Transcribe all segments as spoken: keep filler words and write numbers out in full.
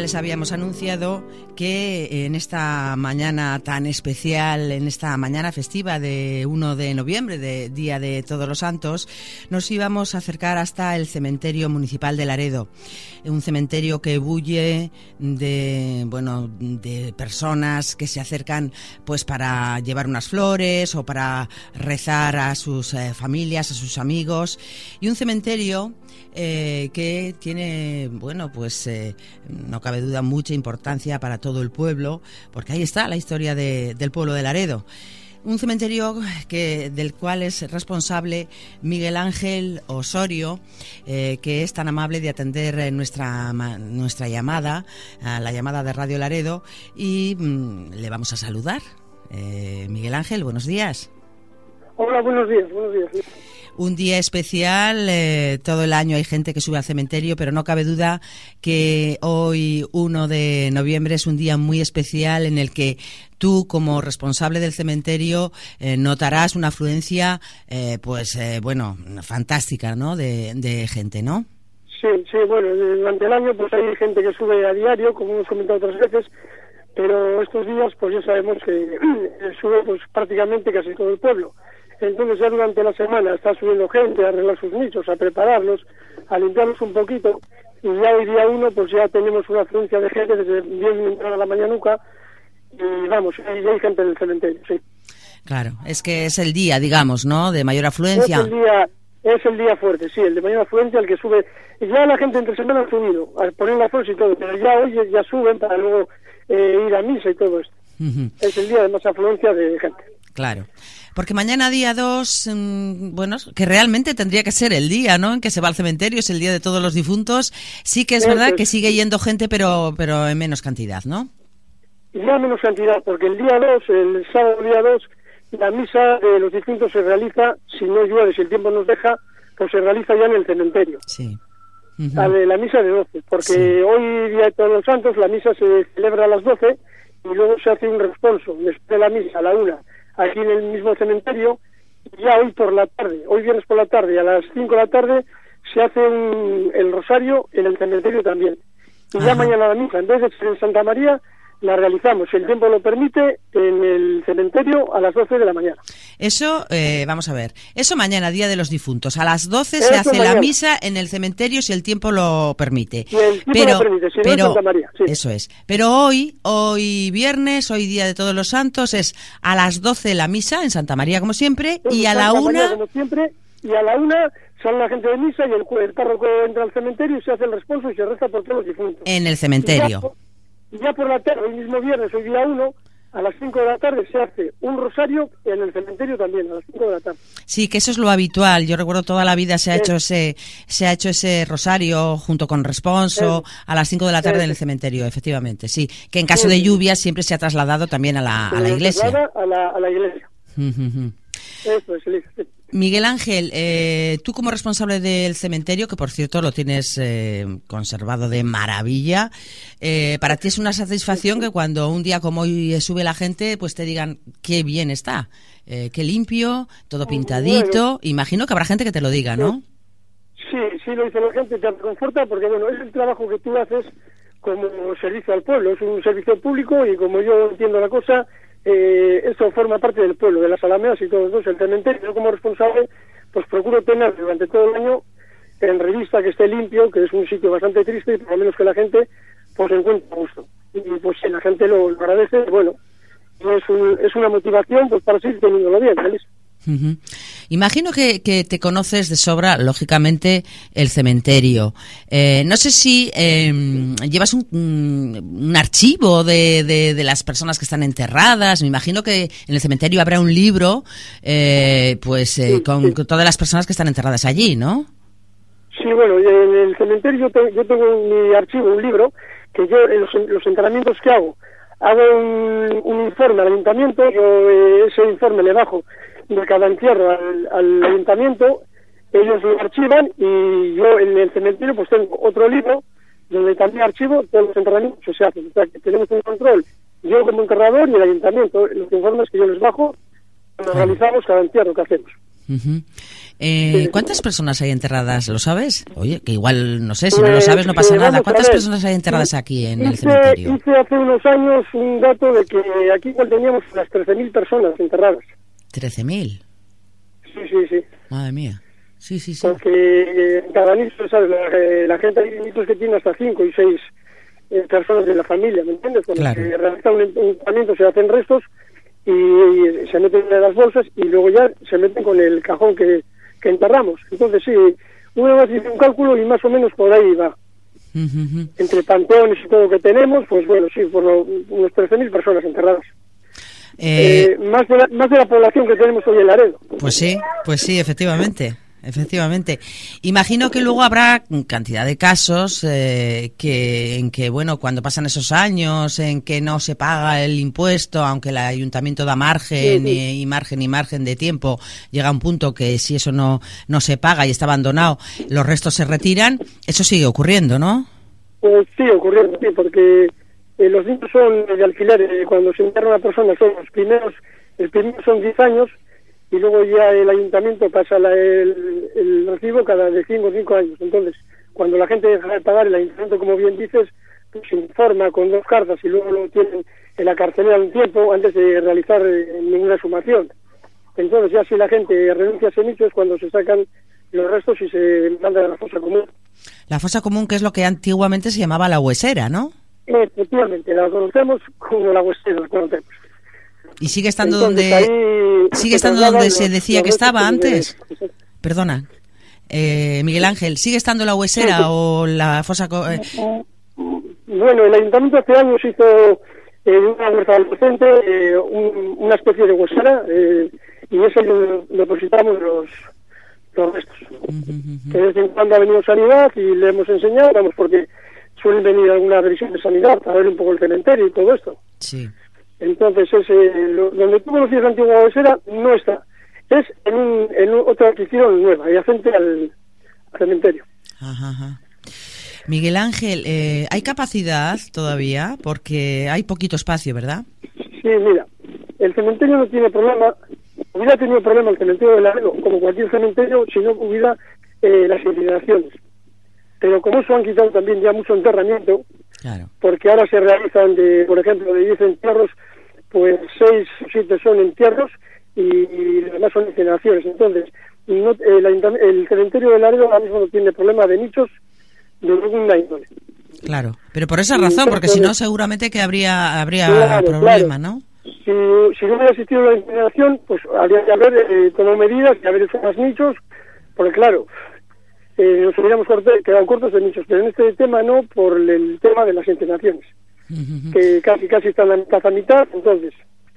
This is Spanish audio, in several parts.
les habíamos anunciado que en esta mañana tan especial, en esta mañana festiva de uno de noviembre, de Día de Todos los Santos, nos íbamos a acercar hasta el cementerio municipal de Laredo, un cementerio que bulle de, bueno, de personas que se acercan pues para llevar unas flores o para rezar a sus eh, familias, a sus amigos, y un cementerio eh, que tiene, bueno, pues eh, no cabe duda, mucha importancia para todo el pueblo, porque ahí está la historia de, del pueblo de Laredo. Un cementerio que, del cual es responsable Miguel Ángel Osorio, eh, que es tan amable de atender nuestra, nuestra llamada, la llamada de Radio Laredo, y mmm, le vamos a saludar. Eh, Miguel Ángel, buenos días. Hola, buenos días, buenos días. Un día especial, eh, todo el año hay gente que sube al cementerio, pero no cabe duda que hoy, uno de noviembre, es un día muy especial en el que tú, como responsable del cementerio, eh, notarás una afluencia, eh, pues, eh, bueno, fantástica, ¿no?, de, de gente, ¿no? Sí, sí, bueno, durante el año pues hay gente que sube a diario, como hemos comentado otras veces, pero estos días pues ya sabemos que sube pues prácticamente casi todo el pueblo. Entonces ya durante la semana está subiendo gente a arreglar sus nichos, a prepararlos, a limpiarlos un poquito, y ya hoy día uno pues ya tenemos una afluencia de gente desde diez minutos a la mañanuca, y vamos, ya hay gente en el cementerio, sí. Claro, es que es el día, digamos, ¿no?, de mayor afluencia. Es el día, es el día fuerte, sí, el de mayor afluencia, el que sube, y ya la gente entre semana ha subido, a poner las flores y todo, pero ya hoy ya suben para luego eh, ir a misa y todo esto. Uh-huh. Es el día de más afluencia de gente. Claro. Porque mañana día dos, mmm, bueno, que realmente tendría que ser el día, ¿no?, en que se va al cementerio, es el día de todos los difuntos. Sí que es Eso verdad es. que sigue yendo gente, pero pero en menos cantidad, ¿no? Ya menos cantidad, porque el día dos, el sábado día dos, la misa de los difuntos se realiza, si no llueve, si el tiempo nos deja, pues se realiza ya en el cementerio. Sí. Uh-huh. La, de, la misa de doce, porque sí. Hoy, día de Todos los Santos, la misa se celebra a las doce y luego se hace un responso después de la misa a la una, aquí en el mismo cementerio, y ya hoy por la tarde, hoy viernes por la tarde, a las cinco de la tarde, se hace un, el rosario en el cementerio también. Y Ajá. ya mañana la misa, en vez de ser en Santa María, la realizamos, si el tiempo lo permite, en el cementerio a las doce de la mañana. Eso, eh, vamos a ver, eso mañana, Día de los Difuntos, a las doce eso se hace mañana. La misa en el cementerio si el tiempo lo permite. Si el tiempo pero, lo permite, si no pero, en Santa María. Sí. Eso es. Pero hoy, hoy viernes, hoy Día de Todos los Santos, es a las doce la misa en Santa María, como siempre, en y a Santa la María, una... como siempre, y a la una sale la gente de misa y el, el párroco entra al cementerio y se hace el responso y se reza por todos los difuntos. En el cementerio. Y ya por la tarde, el mismo viernes, hoy día uno, a las cinco de la tarde se hace un rosario en el cementerio también, a las cinco de la tarde. Sí, que eso es lo habitual. Yo recuerdo toda la vida se ha es. hecho ese se ha hecho ese rosario junto con responso es. a las cinco de la tarde es. en el cementerio, efectivamente, sí. Que en caso sí. de lluvia siempre se ha trasladado también a la, a la iglesia. A la, a la iglesia. Uh-huh. Eso es, Elisa, sí. Miguel Ángel, eh, tú como responsable del cementerio, que por cierto lo tienes eh, conservado de maravilla, eh, para ti es una satisfacción que cuando un día como hoy sube la gente, pues te digan qué bien está, eh, qué limpio, todo pintadito. Bueno, imagino que habrá gente que te lo diga, ¿no? Sí, sí lo dice la gente, te reconforta porque bueno, es el trabajo que tú haces como servicio al pueblo, es un servicio público y como yo entiendo la cosa, Eh, esto forma parte del pueblo, de las alamedas y todo eso. El cementerio, yo como responsable, pues procuro tener durante todo el año en revista que esté limpio, que es un sitio bastante triste y por lo menos que la gente pues encuentre gusto. Y pues si la gente lo, lo agradece, bueno, es, un, es una motivación pues para seguir teniéndolo bien, ¿vale? Uh-huh. Imagino que, que te conoces de sobra, lógicamente, el cementerio. Eh, no sé si eh, llevas un, un archivo de, de, de las personas que están enterradas. Me imagino que en el cementerio habrá un libro eh, pues eh, sí, con, sí. con todas las personas que están enterradas allí, ¿no? Sí, bueno, en el cementerio yo, te, yo tengo en mi archivo un libro que yo, en los, los enterramientos que hago, hago un, un informe al ayuntamiento, yo eh, ese informe le bajo de cada entierro al, al ayuntamiento, ellos lo archivan y yo en el cementerio pues tengo otro libro donde también archivo todos los enterramientos que se hacen. O sea que tenemos un control, yo como enterrador y el ayuntamiento, los informes que yo les bajo, los realizamos cada entierro que hacemos. Uh-huh. Eh, sí. ¿Cuántas personas hay enterradas? ¿Lo sabes? Oye, que igual, no sé, si no lo sabes no pasa nada. ¿Cuántas personas hay enterradas aquí en el hice, cementerio? Hice hace unos años un dato de que aquí igual teníamos unas trece mil personas enterradas. ¿trece mil? Sí, sí, sí. Madre mía. Sí, sí, sí. Porque en cada nicho, ¿sabes? La, la gente hay nichos que tiene hasta cinco y seis eh, personas de la familia, ¿me entiendes? Cuando Claro. se realiza un enterramiento se hacen restos y, y se meten en las bolsas y luego ya se meten con el cajón que, que enterramos. Entonces sí, uno más hizo un cálculo y más o menos por ahí va. Uh-huh. Entre panteones y todo lo que tenemos, pues bueno, sí, por lo, unos trece mil personas enterradas. Eh, Eh, más, de la, más de la población que tenemos hoy en Laredo. Pues sí, pues sí, efectivamente. Efectivamente. Imagino que luego habrá cantidad de casos eh, que en que, bueno, cuando pasan esos años en que no se paga el impuesto, aunque el ayuntamiento da margen Sí, sí. y, y margen y margen de tiempo, llega un punto que si eso no, no se paga y está abandonado, los restos se retiran. Eso sigue ocurriendo, ¿no? Pues sí, ocurriendo, sí, porque eh, los niños son de alquiler. Eh, cuando se entierra una persona son los primeros, el primero son diez años y luego ya el ayuntamiento pasa la, el, el recibo cada de cinco o cinco años. Entonces, cuando la gente deja de pagar, el ayuntamiento, como bien dices, pues se informa con dos cartas y luego lo tienen en la carcelera un tiempo antes de realizar eh, ninguna sumación. Entonces, ya si la gente renuncia a ese nicho es cuando se sacan los restos y se mandan a la fosa común. La fosa común, que es lo que antiguamente se llamaba la huesera, ¿no? Efectivamente, la conocemos como la huesera, la conocemos. ¿Y sigue estando Entonces, donde ahí sigue se estando trasladan donde se los- decía los que restos estaba de- antes? de- Perdona, eh, Miguel Ángel, ¿sigue estando la huesera o la fosa? co- eh, Bueno, el ayuntamiento hace años hizo eh, una huerta adolescente, eh, un- una especie de huesera, eh, y ese lo depositamos los, los restos. Que de vez en cuando ha venido sanidad y le hemos enseñado, vamos, porque suelen venir alguna revisión de sanidad para ver un poco el cementerio y todo esto. Sí. Entonces, ese, lo, donde tú conocías la antigua huesera no está. Es en, un, en un- otra adquisición nueva, adyacente al, al cementerio. Ajá, ajá. Miguel Ángel, eh, ¿hay capacidad todavía? Porque hay poquito espacio, ¿verdad? Sí, mira, el cementerio no tiene problema. Hubiera tenido problema el cementerio de Laredo, como cualquier cementerio, si no hubiera eh, las incineraciones. Pero como eso han quitado también ya mucho enterramiento, Claro. porque ahora se realizan, de, por ejemplo, de diez entierros, pues seis o siete son entierros y, y los demás son incineraciones. Entonces, no, el, ayuntami- el cementerio de Laredo ahora mismo no tiene problema de nichos de ninguna índole. Claro, pero por esa Sí, razón, porque si entonces- no seguramente que habría habría Claro, problema, claro. ¿no? Si, si no hubiera existido la incineración, pues habría que haber eh, tomado medidas y haber hecho más nichos, porque claro, eh, nos hubiéramos corto- quedado cortos de nichos, pero en este tema no, por el tema de las incineraciones, Ujú. que casi casi están a mitad a mitad. Entonces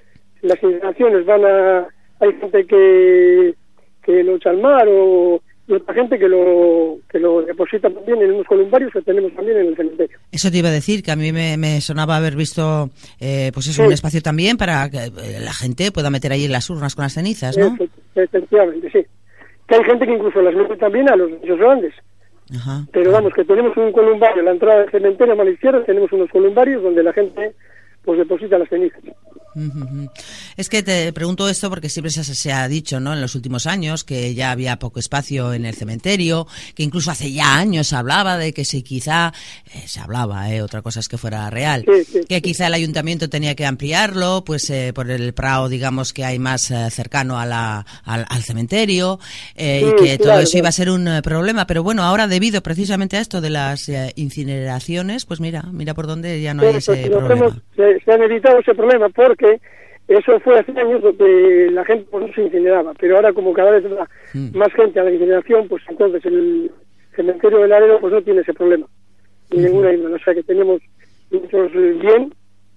las incineraciones van a, hay gente que que lo echa al mar, o y otra gente que lo que lo deposita también en unos columbarios que tenemos también en el cementerio. Eso te iba a decir, que a mí me, me sonaba haber visto, eh, pues eso, Sí. un espacio también para que eh, la gente pueda meter ahí las urnas con las cenizas, ¿no? Efe- Efectivamente, sí. Que hay gente que incluso las mete también a los nichos grandes. Ajá. Pero vamos, que tenemos un columbario en la entrada del cementerio a mano izquierda, tenemos unos columbarios donde la gente pues deposita las cenizas. Ujú. Es que te pregunto esto porque siempre se, se ha dicho, ¿no?, en los últimos años que ya había poco espacio en el cementerio, que incluso hace ya años se hablaba de que si quizá, eh, se hablaba, eh, otra cosa es que fuera real, Sí, sí. que quizá el ayuntamiento tenía que ampliarlo, pues eh, por el prado, digamos, que hay más eh, cercano a la, al, al cementerio, eh, Sí, y que todo claro, eso iba a claro. ser un eh, problema. Pero bueno, ahora debido precisamente a esto de las eh, incineraciones, pues mira, mira por dónde ya no hay Pues, pues, ese nos problema. hemos- se, se han evitado ese problema porque eso fue hace años donde la gente pues, no se incineraba, pero ahora como cada vez va Mm. más gente a la incineración, pues entonces el cementerio de Laredo pues no tiene ese problema, ni ninguna índole. O sea que tenemos muchos eh, bien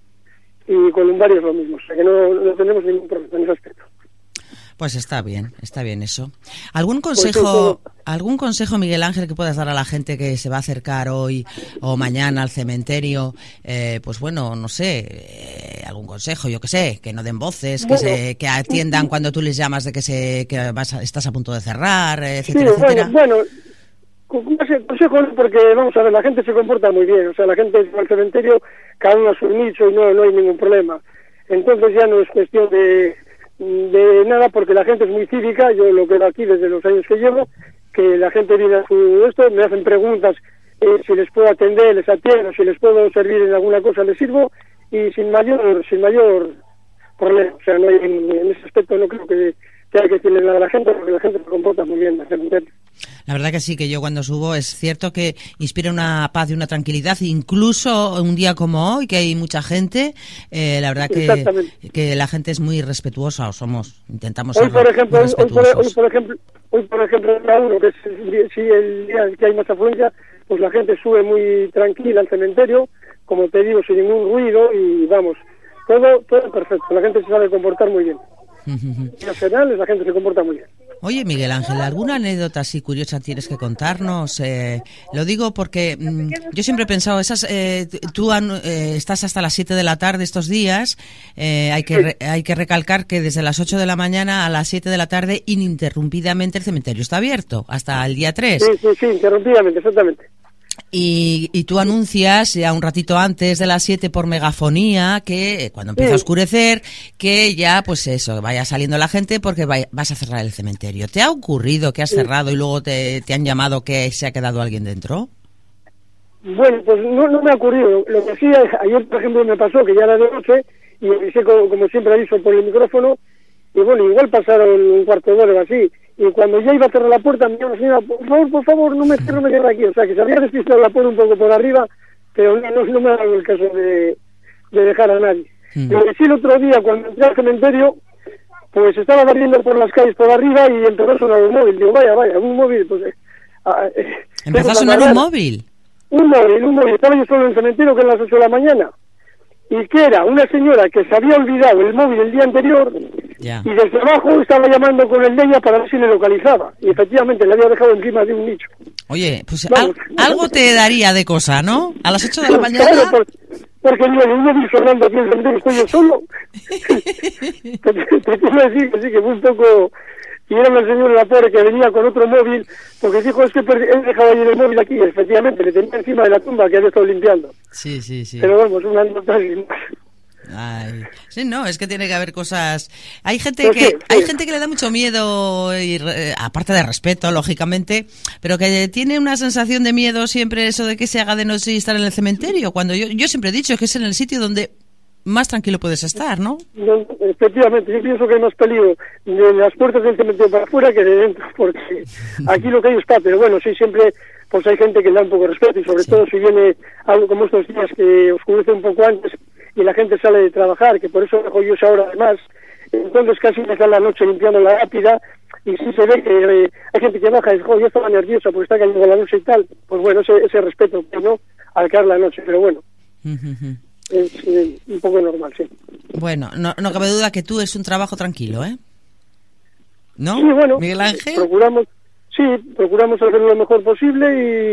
y columbarios lo mismo, o sea que no, no tenemos ningún problema en ese aspecto. Pues está bien, está bien eso. ¿Algún sí, consejo, todo. algún consejo, Miguel Ángel, que puedas dar a la gente que se va a acercar hoy o mañana al cementerio? Eh, pues bueno, no sé, eh, algún consejo, yo que sé, que no den voces, que Bueno. se, que atiendan cuando tú les llamas de que se, que vas a- estás a punto de cerrar, eh, Sí, etcétera, etcétera. bueno, bueno, con ese consejo no, porque vamos a ver, la gente se comporta muy bien, o sea, la gente va al cementerio, cada uno a su nicho y no, no hay ningún problema. Entonces ya no es cuestión de, de nada, porque la gente es muy cívica. Yo lo que veo aquí desde los años que llevo, que la gente viene a su esto, me hacen preguntas, eh, si les puedo atender, les atiendo, si les puedo servir en alguna cosa, les sirvo, y sin mayor sin mayor problema. O sea, no hay, en, en ese aspecto no creo que, que hay que decirle nada a la gente, porque la gente se comporta muy bien en el cementerio. La verdad que sí, que yo cuando subo es cierto que inspira una paz y una tranquilidad, incluso un día como hoy, que hay mucha gente, eh, la verdad que, que la gente es muy respetuosa, o somos, intentamos hoy ser por ejemplo, hoy, hoy, por, hoy por ejemplo, hoy por ejemplo, uno que es, si el día que hay más afluencia, pues la gente sube muy tranquila al cementerio, como te digo, sin ningún ruido, y vamos, todo todo perfecto, la gente se sabe comportar muy bien. En general, la gente se comporta muy bien. Oye, Miguel Ángel, ¿alguna anécdota así curiosa tienes que contarnos? Eh, lo digo porque mmm, yo siempre he pensado, esas, eh, tú eh, estás hasta las siete de la tarde estos días, eh, hay que re, hay que recalcar que desde las ocho de la mañana a las siete de la tarde ininterrumpidamente el cementerio está abierto, hasta el día tres. Sí, sí, sí, interrumpidamente, exactamente. Y, y tú anuncias ya un ratito antes de las siete por megafonía que cuando empieza sí. a oscurecer, que ya pues eso, vaya saliendo la gente porque vaya, vas a cerrar el cementerio. ¿Te ha ocurrido que has sí. cerrado y luego te, te han llamado que se ha quedado alguien dentro? Bueno, pues no, no me ha ocurrido. Lo que sí, ayer por ejemplo me pasó que ya era de noche y avisé como, como siempre aviso por el micrófono, y bueno, igual pasaron un cuarto de hora o así. Y cuando ya iba a cerrar la puerta, me dijo la señora, por favor, por favor, no me cierre, no me cierre aquí. O sea, que se había despistado la puerta un poco por arriba, pero no, no, no me ha dado el caso de, de dejar a nadie. Mm. Lo que sí, el otro día, cuando entré al cementerio, pues estaba barriendo por las calles por arriba y empezó a sonar un móvil. Digo, vaya, vaya, un móvil, pues... Eh, eh, ¿Empezó a sonar un móvil? Un móvil, un móvil. Estaba yo solo en el cementerio, que eran las ocho de la mañana. Y que era una señora que se había olvidado el móvil el día anterior... Ya. Y desde abajo estaba llamando con el de ella para ver si le localizaba. Y efectivamente le había dejado encima de un nicho. Oye, pues al, algo te daría de cosa, ¿no? A las ocho de la mañana... Claro, por, porque no, no me sonando aquí en el cementerio, estoy yo solo. te, te, te quiero decir que sí, que fue un poco... Y era una señora la pobre que venía con otro móvil, porque dijo, es que he dejado ayer el móvil aquí. Y efectivamente, le tenía encima de la tumba que había estado limpiando. Sí, sí, sí. Pero vamos, una nota sin más. Ay, sí, no, es que tiene que haber cosas. Hay gente que, sí, sí. hay gente que le da mucho miedo, y, eh, aparte de respeto, lógicamente, pero que tiene una sensación de miedo siempre eso de que se haga de noche y estar en el cementerio. Cuando yo, yo siempre he dicho que es en el sitio donde más tranquilo puedes estar, ¿no? no efectivamente, yo pienso que hay más peligro de las puertas del cementerio para afuera que de dentro, porque aquí lo que hay está, pero bueno, sí, siempre pues hay gente que le da un poco de respeto y sobre sí. todo si viene algo como estos días que oscurece un poco antes y la gente sale de trabajar, que por eso dejo yo esa hora además, entonces casi me está la noche limpiando la lápida y sí se ve que eh, hay gente que baja y dice, oh, yo estaba nerviosa porque está cayendo la noche y tal, pues bueno, ese, ese respeto, ¿no? Al caer la noche, pero bueno. Uh-huh. Es eh, un poco normal, sí. Bueno, no, no cabe duda que tú es un trabajo tranquilo, ¿eh? ¿No? Sí, bueno, Miguel Ángel. Procuramos, sí, procuramos hacerlo lo mejor posible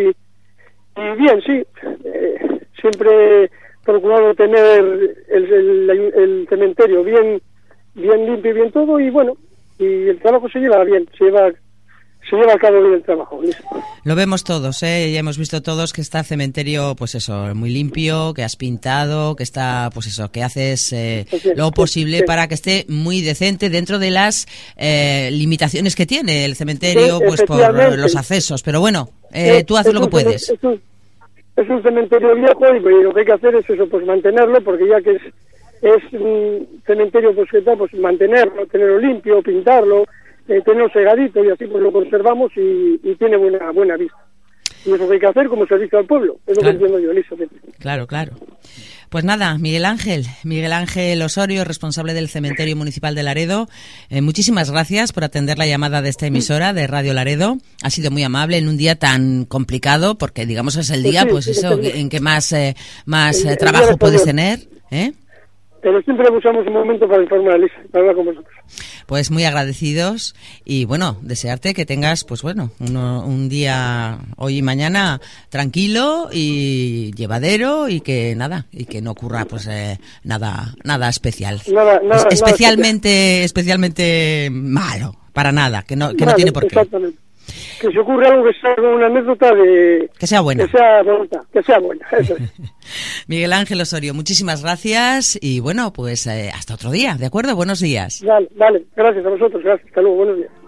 y, y bien, sí. Eh, siempre procurado tener el, el, el cementerio bien, bien limpio y bien todo y bueno, y el trabajo se lleva bien, se lleva se lleva a cabo bien el trabajo. ¿Listo? Lo vemos todos, ¿eh? Ya hemos visto todos que está el cementerio, pues eso, muy limpio, que has pintado, que está, pues eso, que haces eh, sí, lo posible sí, para que esté muy decente dentro de las eh, limitaciones que tiene el cementerio, sí, pues por los accesos. Pero bueno, eh, sí, tú haces lo que puedes. Es un, es un cementerio viejo y lo que hay que hacer es eso, pues mantenerlo, porque ya que es, es un cementerio, pues que tal, pues mantenerlo, tenerlo limpio, pintarlo, Eh, tenerlo segadito y así pues lo conservamos y, y tiene buena buena vista. Y eso que hay que hacer como servicio al pueblo, es lo claro. que entiendo yo, Elizabeth. Claro, claro. Pues nada, Miguel Ángel, Miguel Ángel Osorio, responsable del Cementerio Municipal de Laredo, eh, muchísimas gracias por atender la llamada de esta emisora de Radio Laredo. Ha sido muy amable en un día tan complicado, porque digamos es el día, pues, sí, pues eso, sí, en que más, eh, más el, eh, trabajo puedes tener, ¿eh? Pero siempre buscamos un momento para informar, Elisa, para hablar con vosotros. Pues muy agradecidos y bueno, desearte que tengas, pues bueno, uno, un día hoy y mañana tranquilo y llevadero y que nada, y que no ocurra pues eh, nada nada especial. Nada, nada, especialmente nada especialmente malo, para nada, que no que vale, no tiene por qué. Exactamente. que se ocurre algo que sea una anécdota de... Que sea buena. Que sea bonita, que sea buena, eso es. Miguel Ángel Osorio, muchísimas gracias y bueno, pues eh, hasta otro día, ¿de acuerdo? Buenos días. Vale, vale, gracias a vosotros, gracias, hasta luego, buenos días.